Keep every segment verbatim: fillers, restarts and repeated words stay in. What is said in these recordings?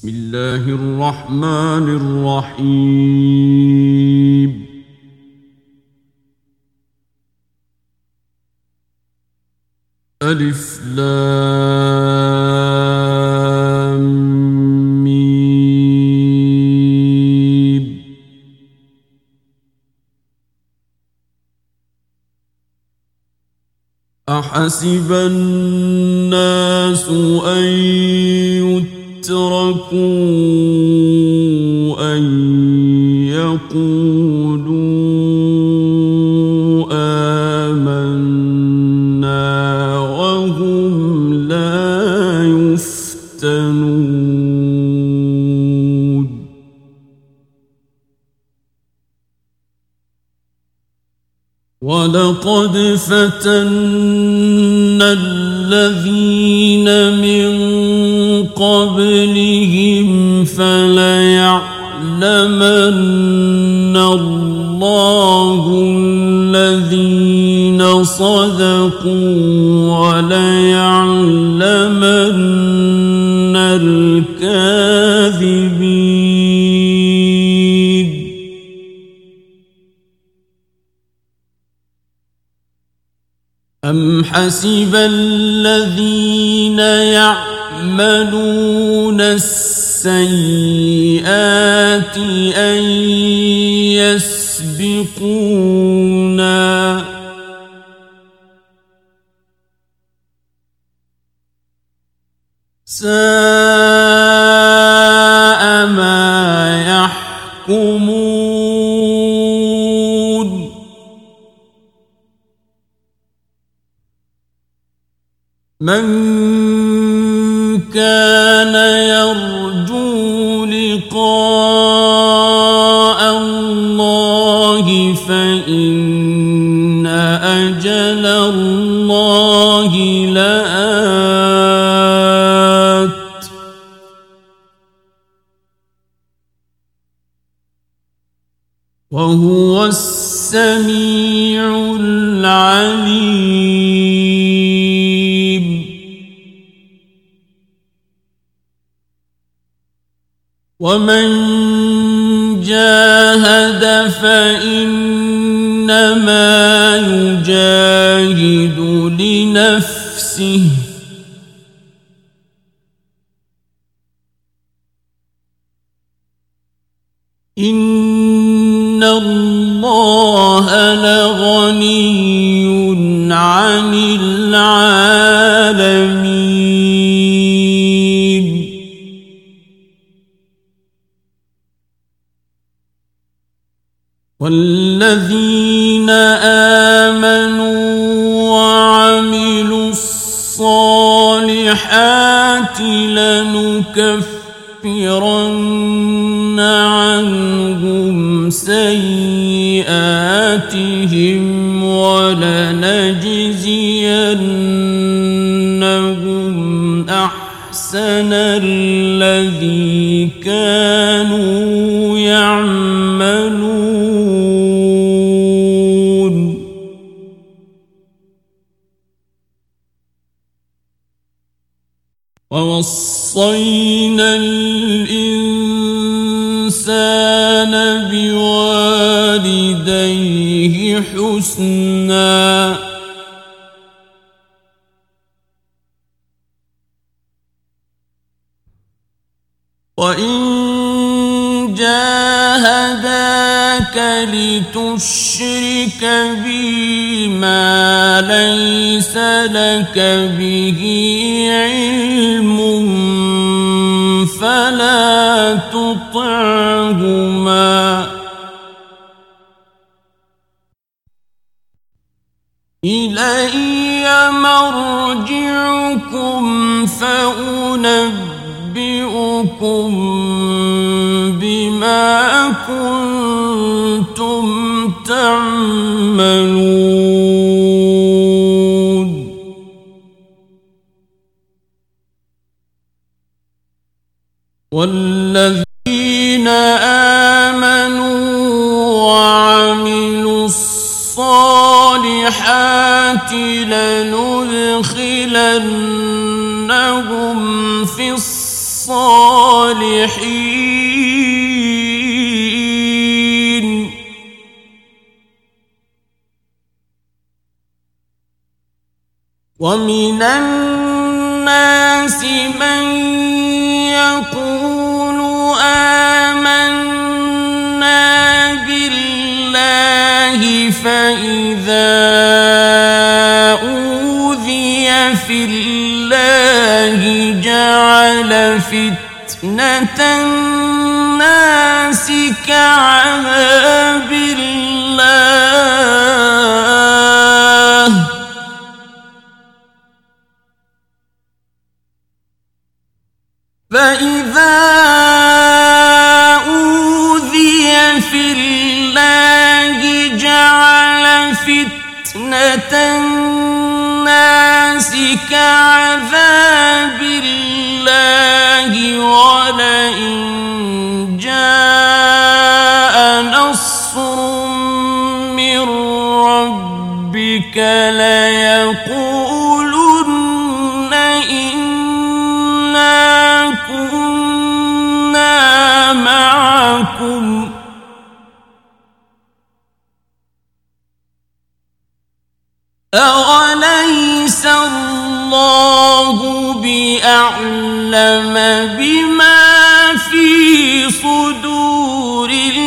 بسم الله الرحمن الرحيم ألف لام ميم أحسب الناس أن يتركوا أن يقولوا آمنا وهم لا يفتنون ولقد فتنا الذين من قبلهم فليعلمن الله الذين صدقوا وليعلمن الكاذبين أم حسب الذين يعملون السيئات أن يسبقونا ساء ما يحكمون من كان يرجو لقاء الله فإن أجل الله لآت وهو السميع العليم ومن جاهد فإنما يجاهد لنفسه إن الله لغني عن العالمين والذين آمنوا وعملوا الصالحات لنكفرن عنهم سيئاتهم ولنجزينهم أحسن الذي كانوا يعملون ووصينا الإنسان بوالديه حسنا وإن جاهداك لتشرك بي ما ليس لك به علم فلا تطعهما إلي مرجعكم فأنبئكم بما كنتم تعملون والذين آمنوا وعملوا الصالحات لندخلنهم في الصالحين الصالحين ومن الناس من يقول آمنا بالله فإذا أوذي في الله جعل فتنة الناس كعذاب الله فإذا أوذي في الله جعل فتنة الناس كعذاب الله ولئن جاء نصر من ربك ليقولن إنا كنا معكم أوليس الله بأعلم بما في صدور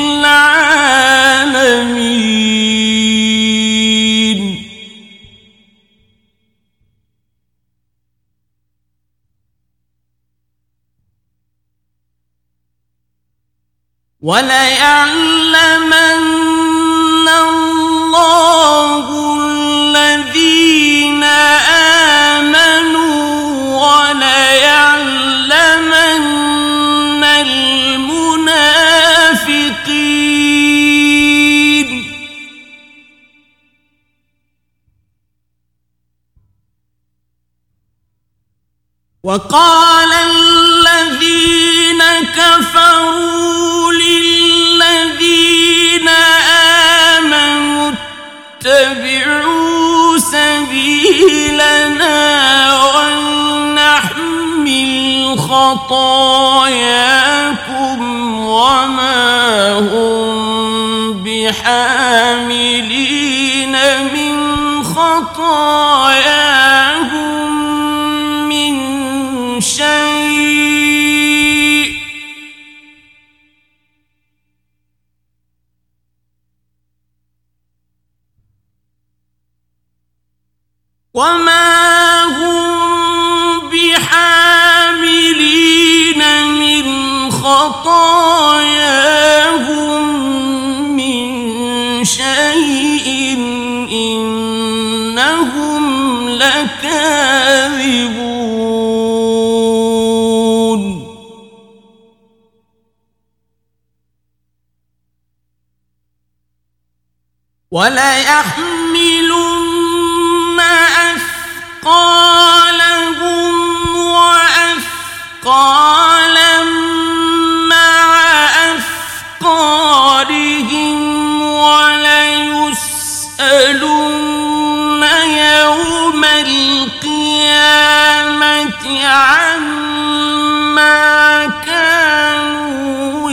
العالمين وليعلمن الله الذين آمنوا وليعلمن المنافقين وقال الذين كفروا للذين آمنوا اتبعوا سبيلنا ولنحمل خطاياكم وما هم بحاملين من خطاياهم من شيء وما هم بحاملين من خطاياهم من شيء إنهم لكاذبون وليحملن أثقالهم وأثقالا مع أثقالهم وليسألن يوم القيامة عما كانوا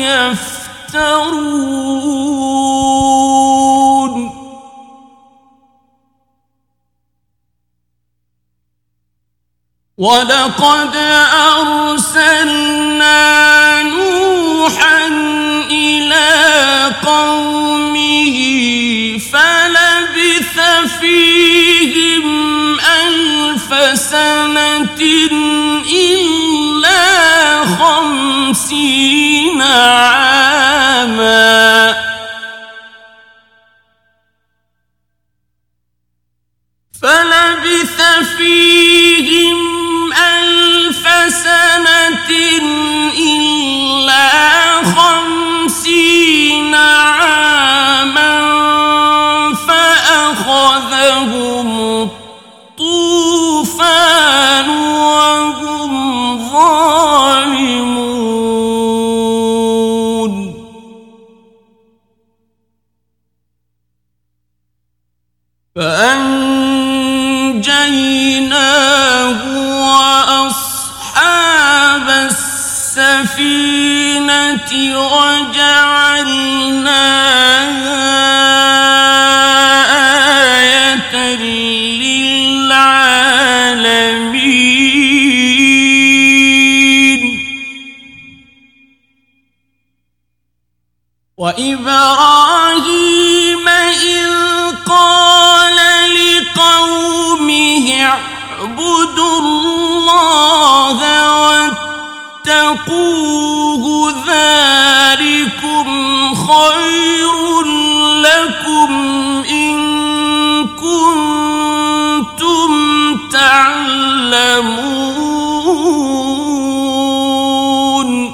يفترون ولقد أرسلنا نوحا إلى قومه فلبث فيهم ألف سنة إلا خمسين عاما فلبث فيهم ألف سنة إلا خمسين عاما فأخذهم الطوفان وهم ظالمون فأنجيناه وأصحاب السفينة السفينة وجعلناها آية للعالمين وإبراهيم إذ قال لقومه اعبدوا الله واتقوه ذلكم خير لكم إن كنتم تعلمون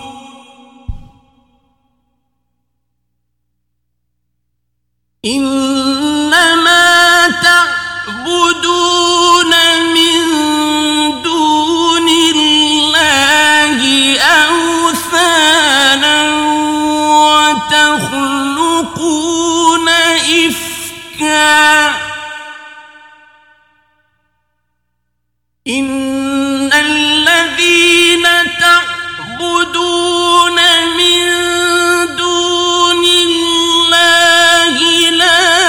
إنما تعبدون من دون الله أوثانا وتخلقون إفكا إن الذين تعبدون من دون الله لا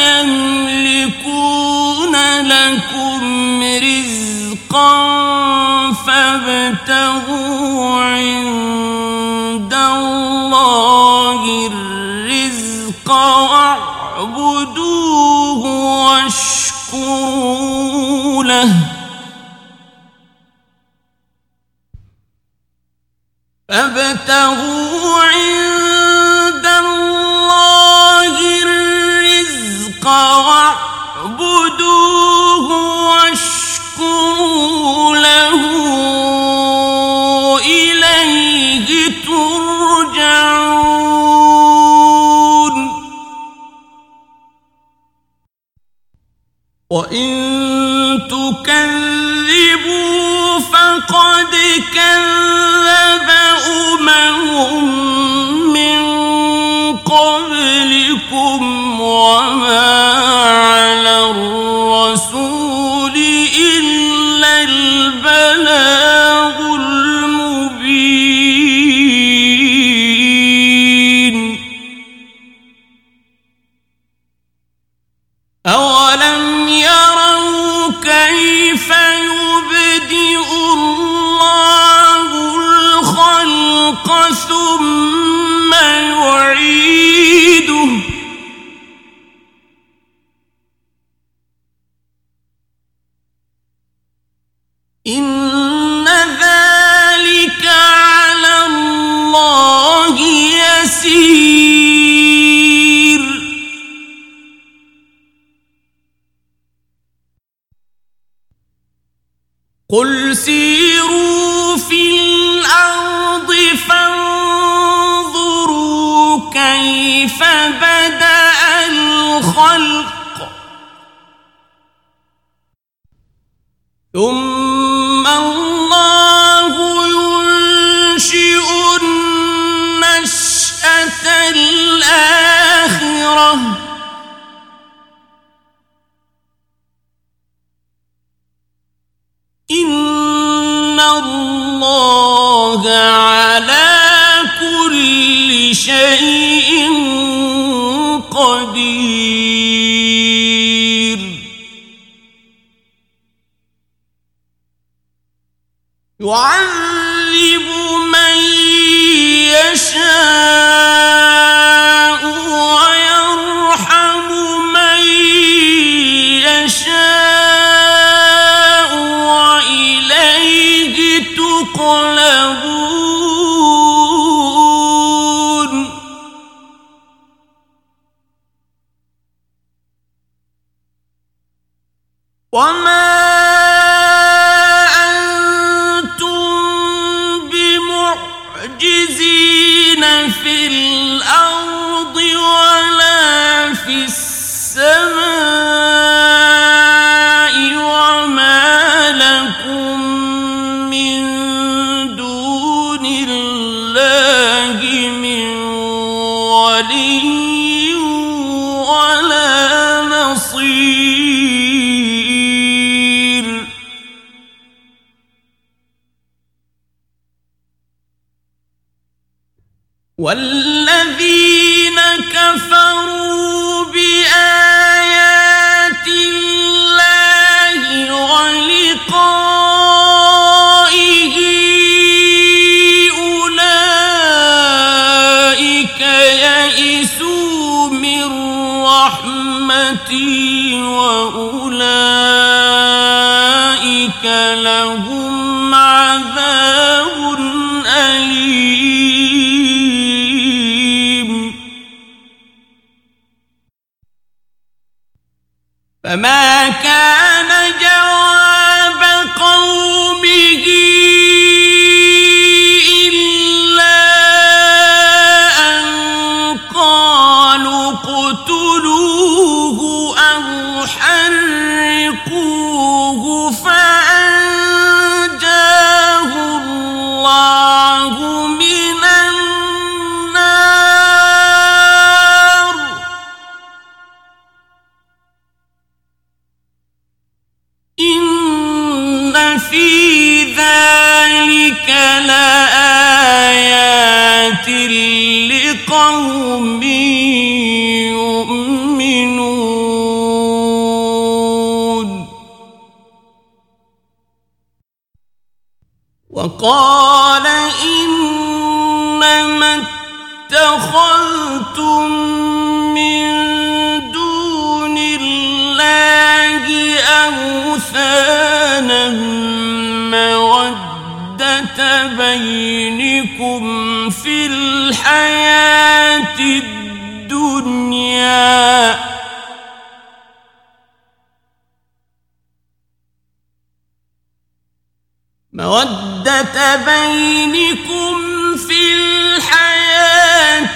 يملكون لكم رزقا فابتغوا عند الله الرزق واعبدوه واشكروا له فابتغوا عند الله الرزق واعبدوه واشكروا له إليه ترجعون وإن تكذبوا فقد كذب أمم من قبلكم وما على الرسول إلا البلاغ المبين أولم يروا كيف يبدئ الله الخلق ثم يعيده إن ذلك على الله يسير قل سيروا في الأرض فانظروا كيف بدأ الخلق ثم الله ينشئ النشأة الآخرة إن الله على كل شيء قدير يعذب من يشاء ويرحم من يشاء وإليه تقلبون وما في الأرض ولا في السماء وما لكم من دون الله من ولي ولا نصير والذين كفروا بآيات الله ولقائه أولئك يئسوا من رحمتي وأولئك لهم عذاب أليم. فما كان جواب قومه إلا أن قالوا اقتلوه أو حرقوه فأنجاه الله من النار. إن في ذلك لآيات لقوم يؤمنون. وقال إنما اتخذتم من دون الله أوثانا مودة بينكم في الحياة الدنيا مودة بينكم في الحياة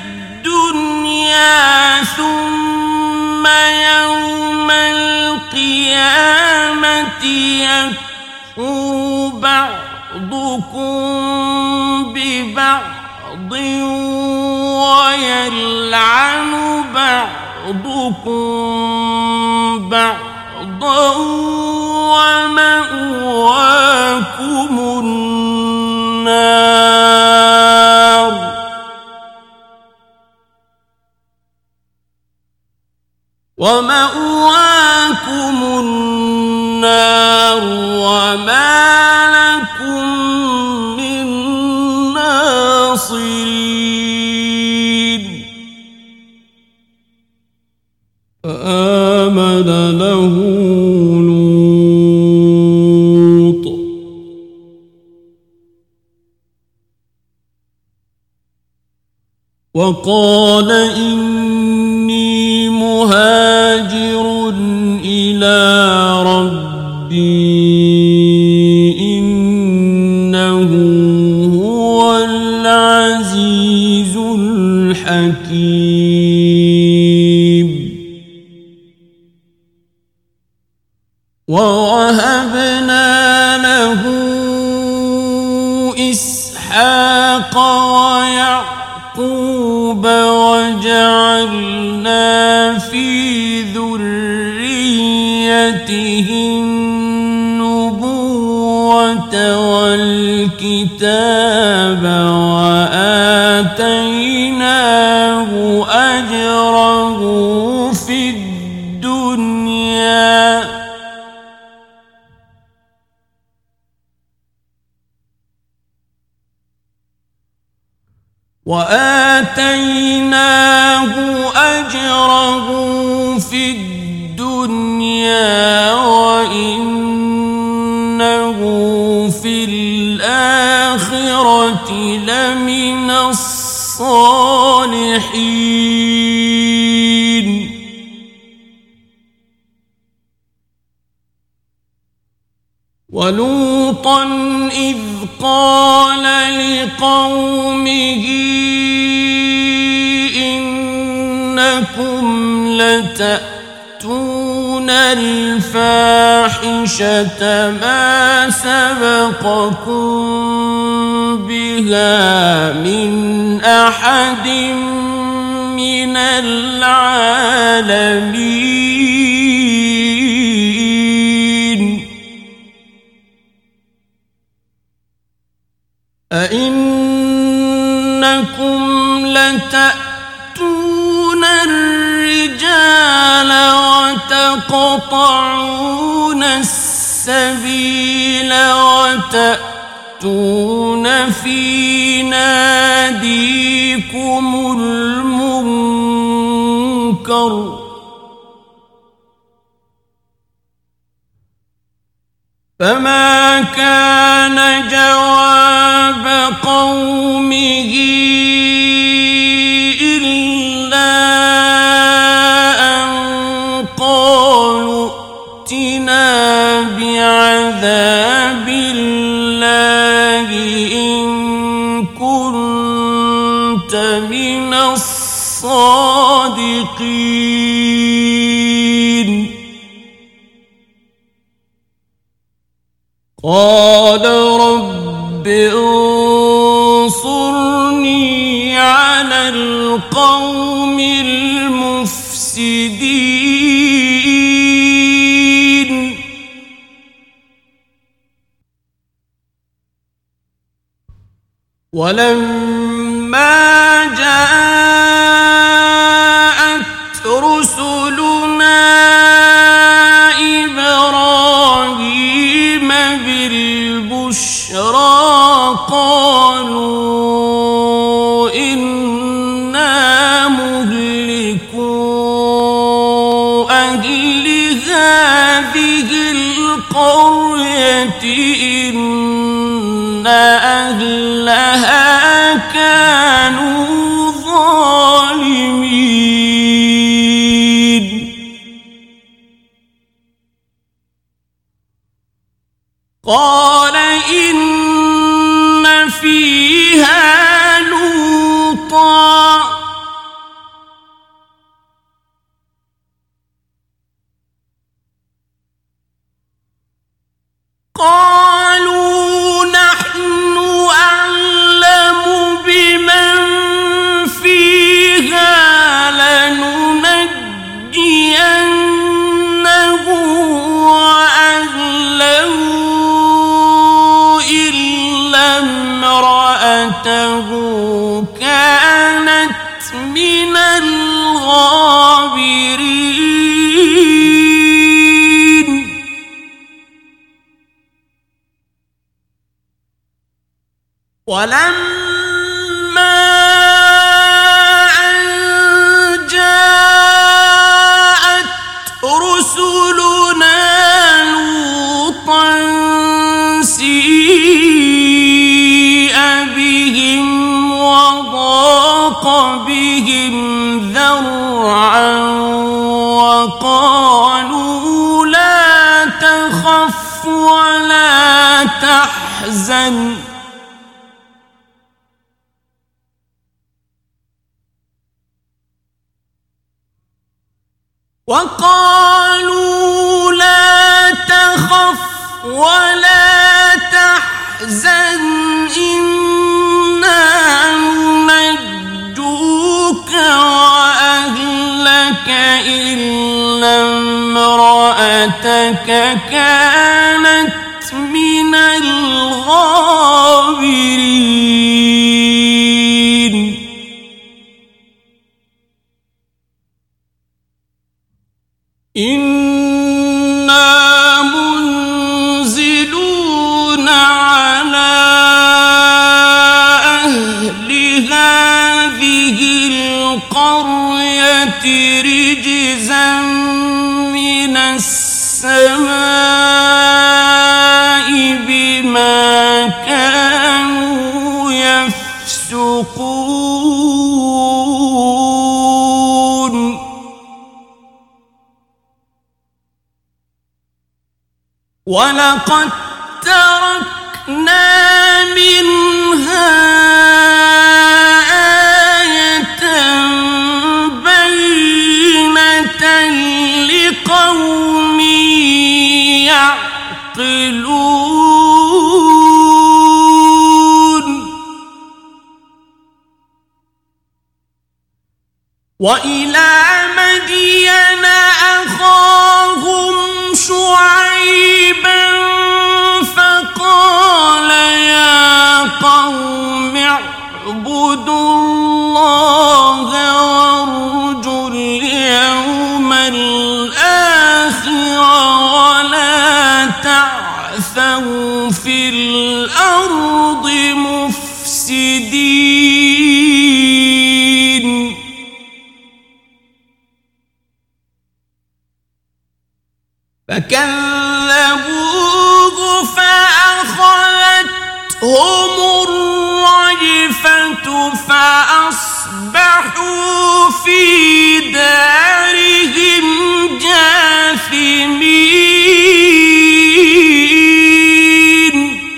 الدنيا ثم يوم القيامة يكفر بعضكم ببعض ويلعن بعضكم بعضا ومأواكم النار. ومأواكم النار وما لكم من ناصرين. فآمن له لوط وقال إني مهاجر إلى ربي إنه هو العزيز الحكيم. ووهبنا له إسحاق ويعقوب وجعلنا في ذريته النبوة والكتاب وآتيناه أجره في الدنيا وآتيناه أجره في الدنيا وإنه في الآخرة لمن الصالحين. ولوطا إذ قال لقومه إنكم لتأتون الفاحشة ما سبقكم بها من أحد من العالمين. أئنكم لتقولون على الله ما لا تعلمون. أئنكم لتقولون على الله ما لا تعلمون. أئنكم لتقولون على الله ما لا تعلمون. أئنكم لتقولون على الله ما لا تعلمون. أئنكم لتقولون على الله ما لا تعلمون. أئنكم لتقولون على الله ما لا تعلمون. إنكم لتأتون الرجال وتقطعون السبيل وتأتون في ناديكم المنكر فما كان جواب قومه إلا أن قالوا ائتنا بعذاب الله إن كنت من الصادقين قال رب انصرني على القوم المفسدين ولما جاءت رسلنا إبراهيم بالبشرى قالوا إنا مهلكو أهل هذه القرية إن أهلها كانوا ظالمين قال إن فيها لوطا قالوا نحن أعلم بمن فيها لننجينه وأهله إلا امرأته كانت من الغابرين ولما أن جاءت رسلنا لوطا سيء بهم وضاق بهم ذرعا وقالوا لا تخف ولا تحزن وقالوا لا تخف ولا تحزن إنا ننجوك وأهلك إلا امرأتك كانت من الغابرين إنا منزلون على أهل هذه القرية رجزا من السماء بما كانوا يفسقون ولقد تركنا منها آية بينة لقوم يعقلون وإلى مدين أخاهم شعيبا فقال يا قوم اعبدوا اعبدوا الله وارجوا اليوم الآخر ولا تعثوا في الأرض مفسدين. فكذبوه فأخذتهم الرجفة فأصبحوا في دارهم جاثمين.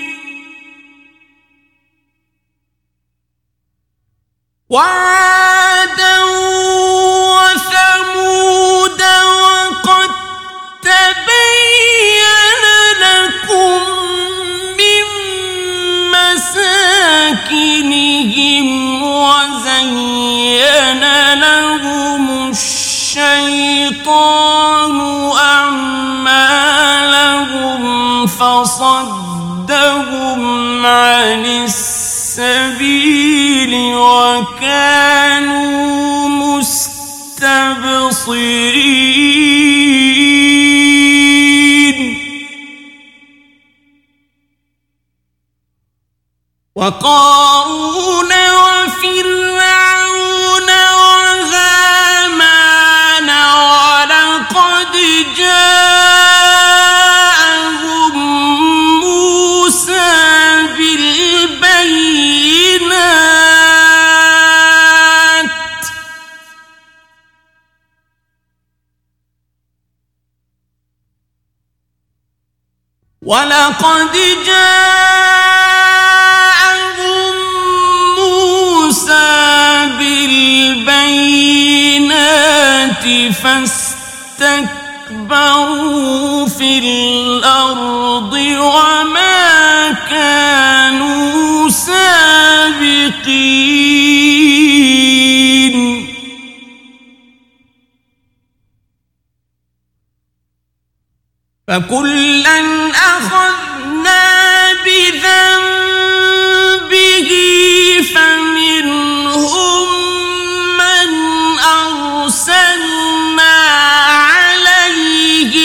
وعادا وثمود وقد تبين لكم من مساكنهم وزين لهم الشيطان أعمالهم فصدهم عن السبيل وكانوا مستبصرين. وقارون وفرعون وهامان ولقد جاءهم موسى بالبينات ولقد جاءهم موسى بالبينات فاستكبروا في الأرض وما كانوا سابقين. فكلا أخذنا بذنبه فمنهم من أرسلنا عليه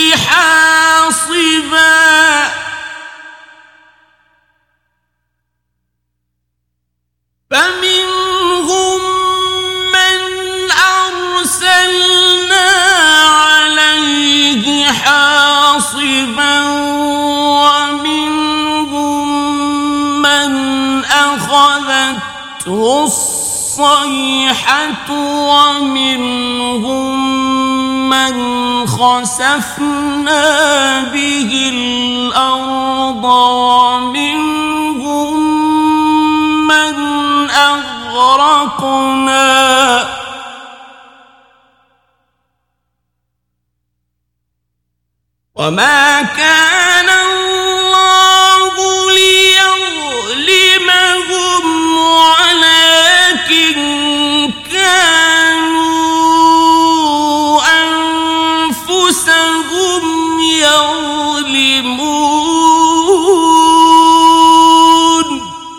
حاصبا فمنهم من أرسلنا عليه حاصبا ومنهم من أخذته الصيحة ومنهم من خسفنا به الأرض ومنهم من أغرقنا وما كان الله ليظلمهم ولكن كانوا أنفسهم يظلمون.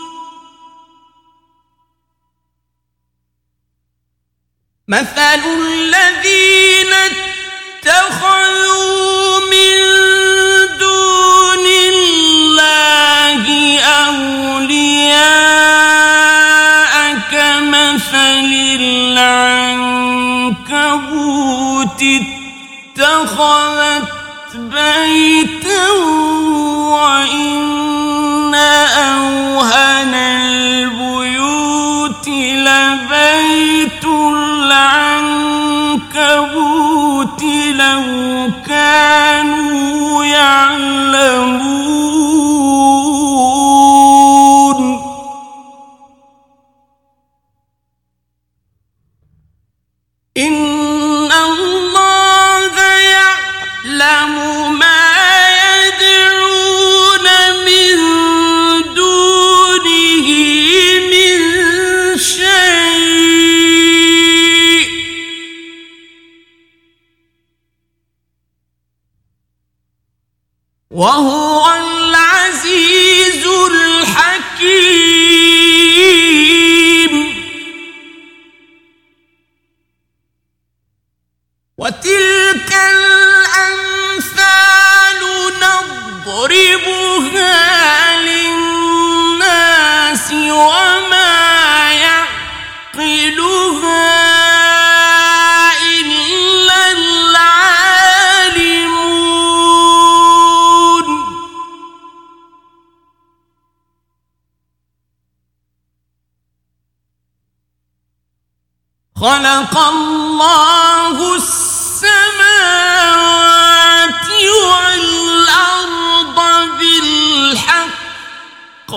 مثل الذين اتخذوا من دون الله أولياء كمثل العنكبوت اتخذت بيتا وإن أوهن البيوت لبيت العنكبوت لو كانوا يعلمون. إن الله يعلم ما يدعون من دونه من شيء وهو العزيز الحكيم. خلق الله السماوات والأرض بالحق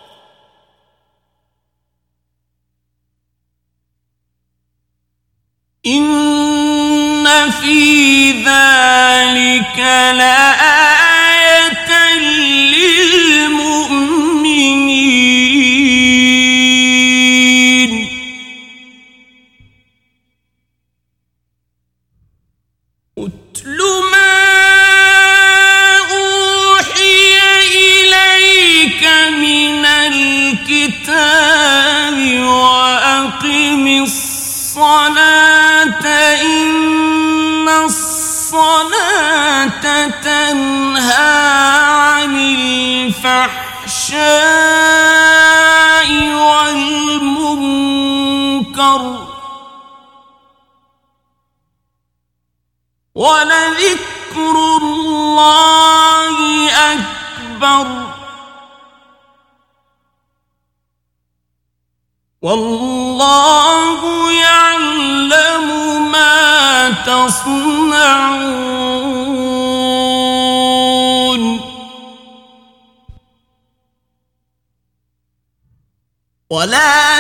إن في ذلك لآية للمؤمنين أتل ما أوحي إليك من الكتاب وأقم الصلاة إن الصلاة تنهى عن الفحشاء والمنكر ولذكر الله أكبر والله يعلم ما تصنعون ولا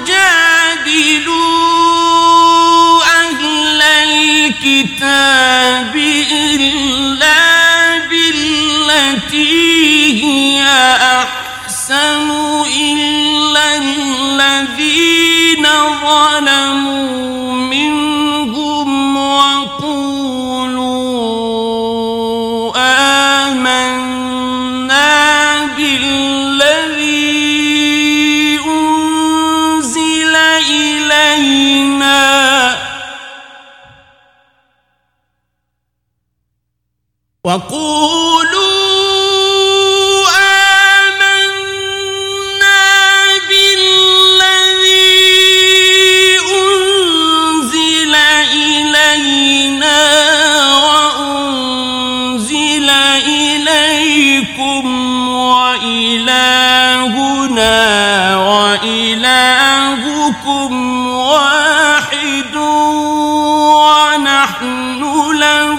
تجادلوا أهل الكتاب إلا بالتي هي أحسن إلا الذين ظلموا منهم وقولوا آمنا بالذي أنزل إلينا وقولوا وإلهنا وإلهكم واحد ونحن له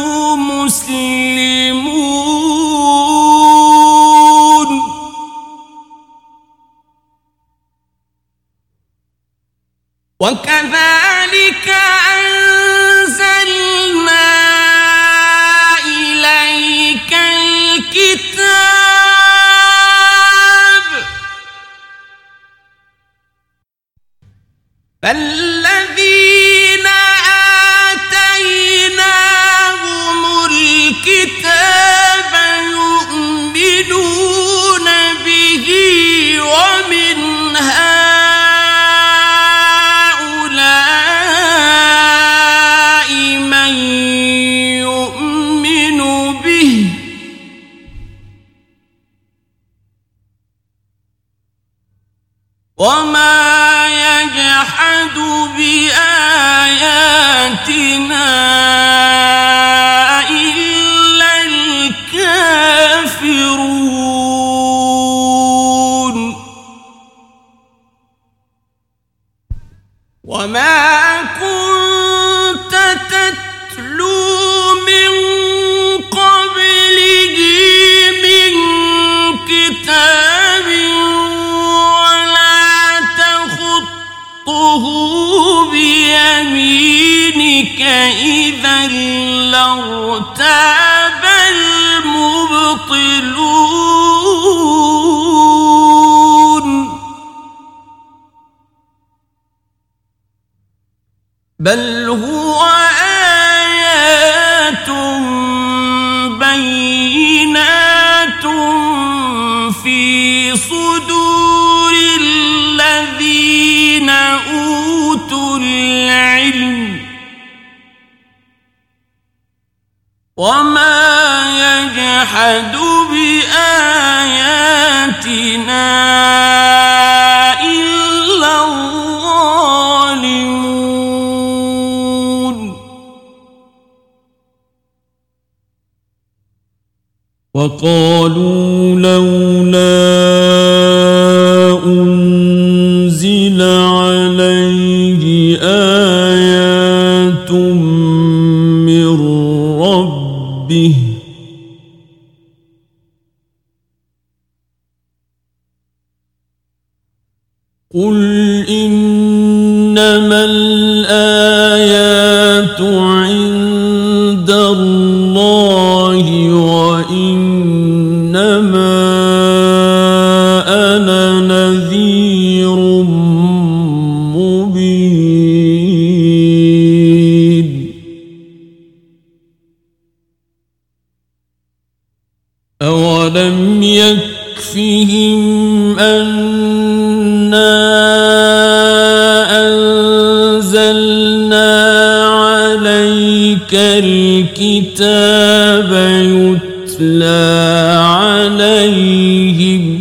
مسلمون وكذلك أنزلنا إليك الكتاب فالذين آتيناهم الكتاب يؤمنون به ومن هؤلاء من يؤمن به وما يجحد بآياتنا إلا الكافرون وما كنت تتلو من قبله من كتاب بيمينك إذا لارتاب المبطلون بل هو آيات بينات في صدور الذين أوتوا العلم وما يجحد بآياتنا إلا الظالمون وقالوا لولا أنزل عليه آية أولم يكفهم أنا أنزلنا عليك الكتاب يتلى عليهم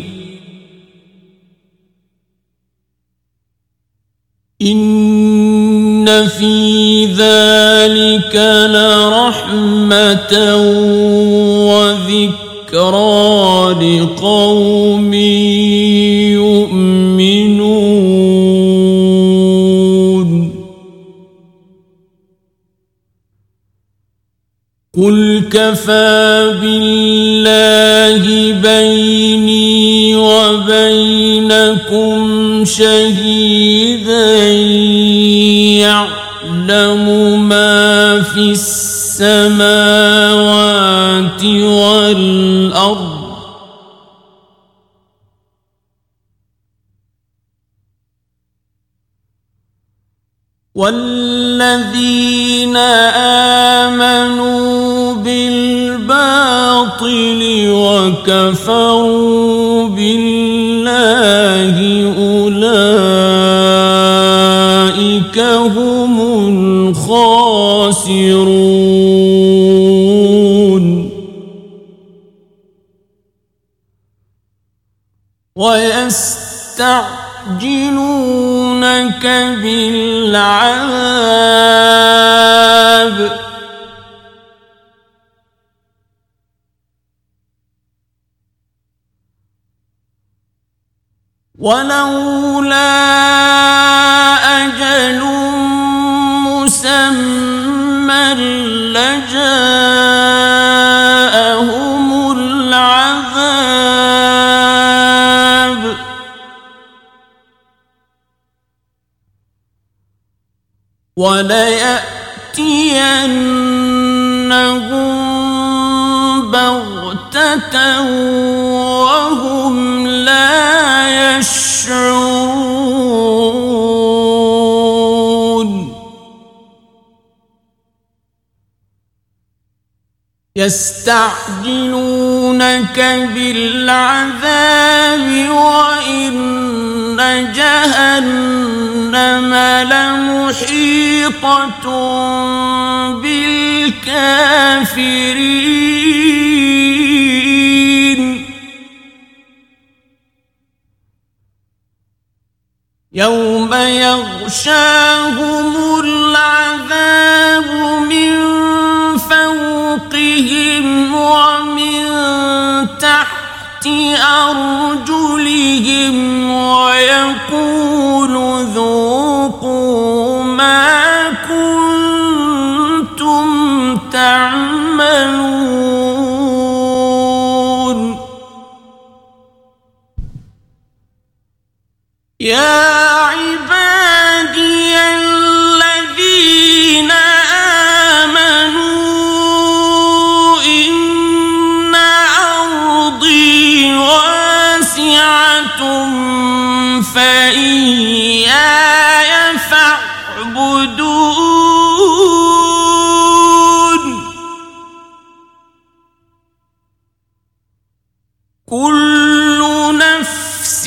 إن في ذلك لرحمة وذكرى لقوم يؤمنون قل كفى بالله بيني وبينكم شهيدا يعلم ما في السماوات والأرض والذين آمنوا بالباطل وكفروا بالله أولئك هم الخاسرون ويستعجلونك بالعذاب ولولا أجل مسمى لجاءهم العذاب وليأتينهم بغتة وهم لا يشعرون يستعجلونك بالعذاب وإن جهنم لمحيطة بالكافرين يوم يغشاهم العذاب من فوقهم ومن تحت أرجلهم ويقول ذوقوا ما كنتم تعملون يا عبادي الذين آمنوا إن أرضي واسعة فإياي فاعبدون كل نفس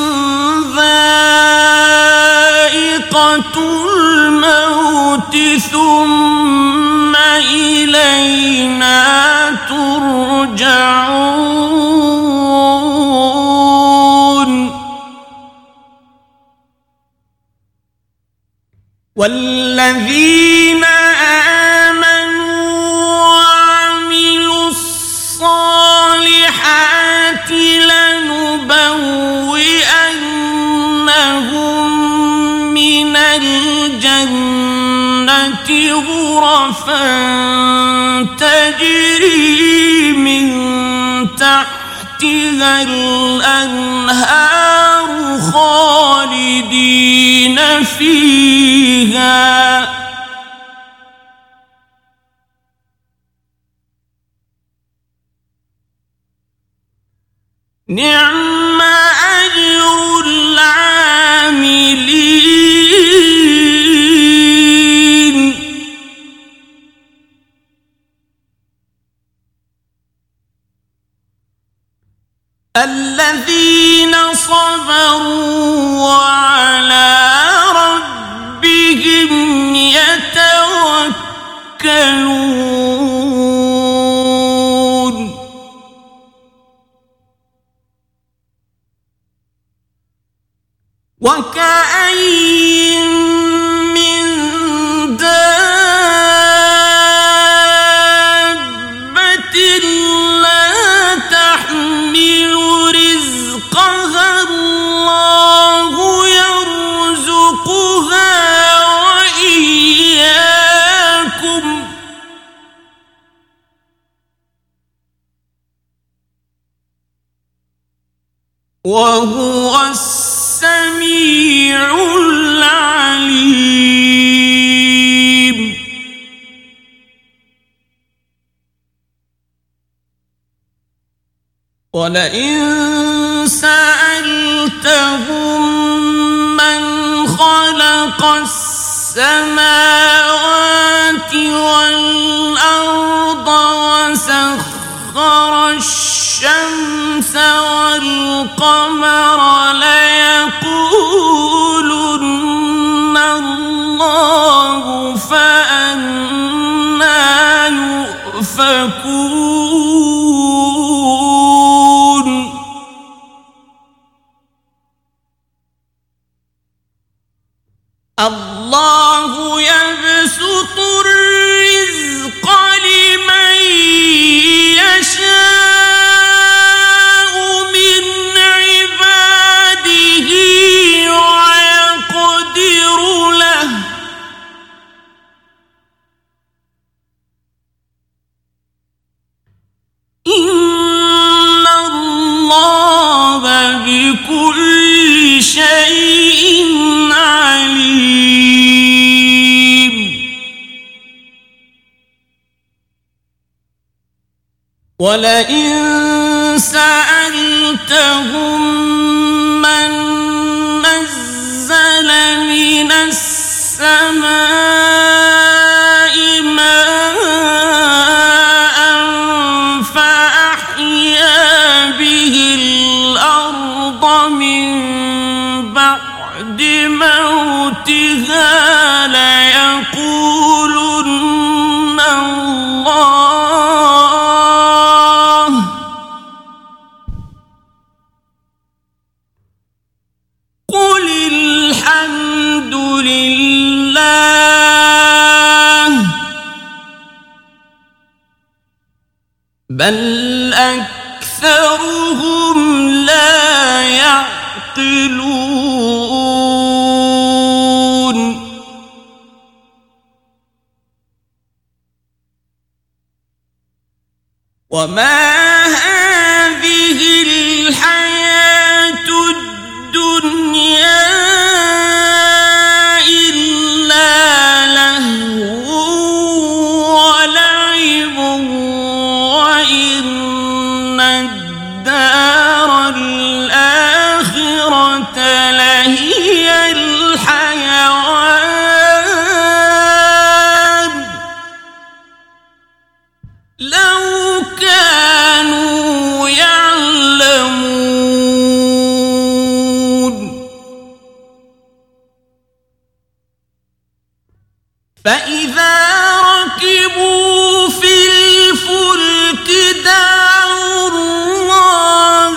ذائقة الموت ثم إلينا ترجعون والذين آمنوا وعملوا الصالحات لنبوئنهم من الجنة غرفا تجري من تحتها الأنهار خالدين فيها نعم أجر العاملين وهو السميع العليم. ولئن سألتهم من خلق السماوات والأرض وسخر الشمس والقمر ليقولن الله فأنى يؤفكون. الله يبسط الرزق لمن يشاء من عباده ويقدر له إن الله بكل شيء عليم. ولئن سألتهم من نزل من السماء ماء فأحيا به الأرض من بعد موتها ليقولن الله. قل الحمد لله بل أكثرهم لا يعقلون. وما هذه الحياة الدنيا إلا لهو ولعب وإن الدار الآخرة لهي الحيوان لو كانوا يعلمون. فإذا ركبوا في الفلك دعوا الله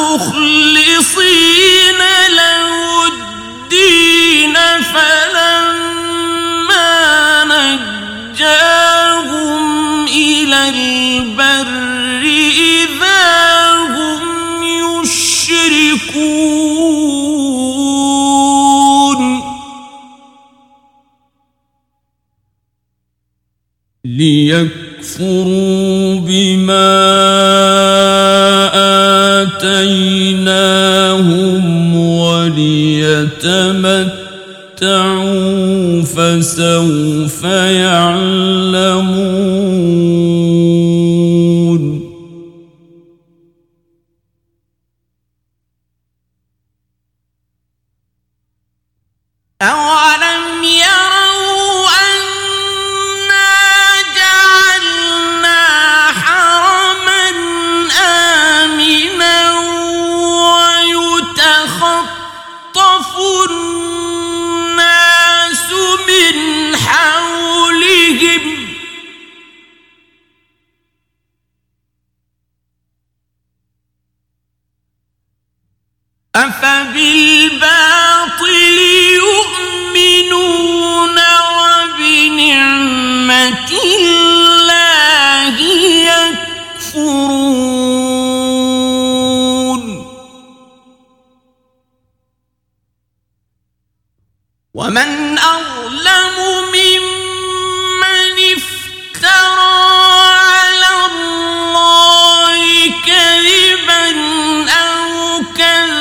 مخلصين له الدين فلما نجاهم إلى البر إذا هم يشركون. ليكفروا بما آتيناهم وليتمتعوا فسوف يعلمون. أولم يروا أنا جعلنا حرما آمنا ويتخطف الناس من حولهم أفبالباطل يؤمنون وبنعمة الله يكفرون. ومن أظلم ممن افترى على الله كذبا أو كذب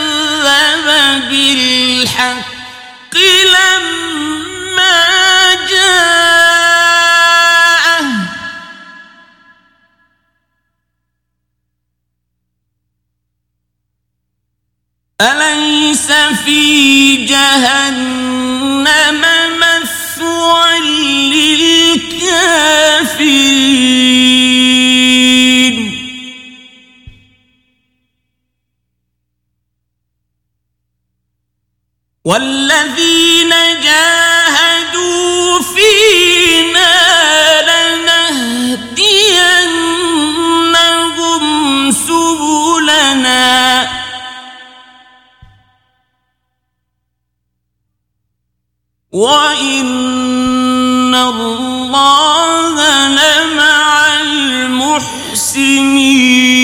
في جهنم مثوى للكافرين والذين جاهدوا فينا لنهدينهم سبلنا وإن الله لمع المحسنين.